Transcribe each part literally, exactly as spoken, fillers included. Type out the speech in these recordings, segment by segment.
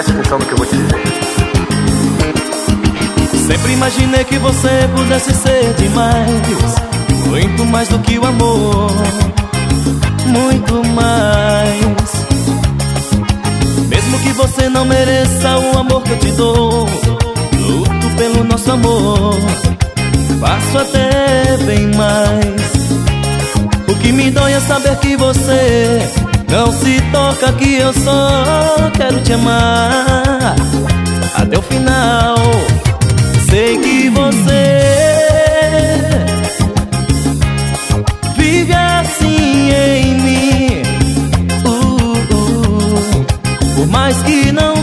preste atenção no que eu vou te dizer. Sempre imaginei que você pudesse ser demais, muito mais do que o amor, muito mais. Mesmo que você não mereça o amor que eu te dou, luto pelo nosso amor, faço até bem mais. O que me dói é saber que você não se toca, que eu só quero te amar até o final. Sei que você vive assim em mim, uh, uh, por mais que não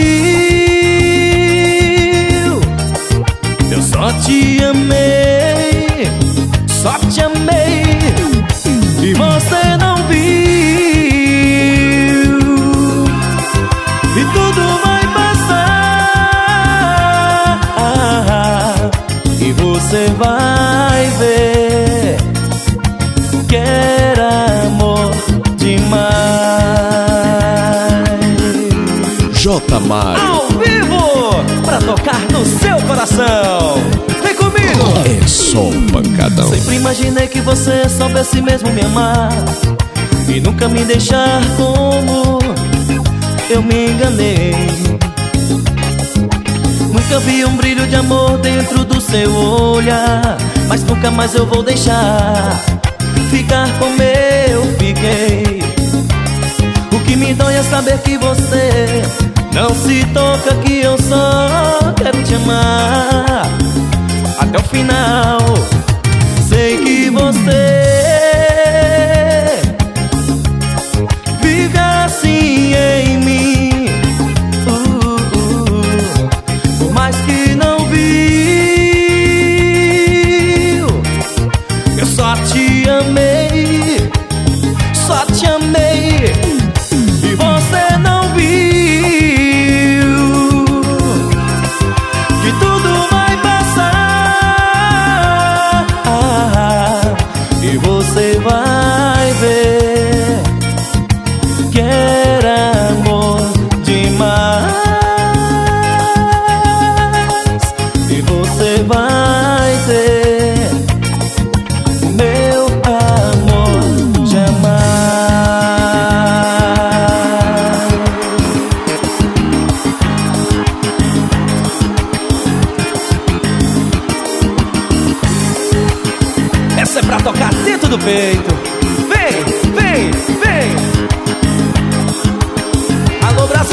viu, eu só te amei, só te amei, e você não viu. E tudo vai passar, e você vai ver que era amor demais. J. Mário Ao vivo, pra tocar no seu coração. Vem comigo! é só um pancadão. Sempre imaginei que você soubesse mesmo me amar e nunca me deixar como eu me enganei. Nunca vi um brilho de amor dentro do seu olhar, mas nunca mais eu vou deixar ficar como eu fiquei. O que me dói é saber que você não se toca, que eu só quero te amar até o final. Sei que você vive assim em mim, uh, uh, por mais que não viu, eu só te amei, só te amei, e você não viu que tudo vai passar, e você vai ver que era amor demais, e você vai ter meu amor jamais. Essa é pra tocar dentro do peito. Vem, vem, vem. Alô, Brasil!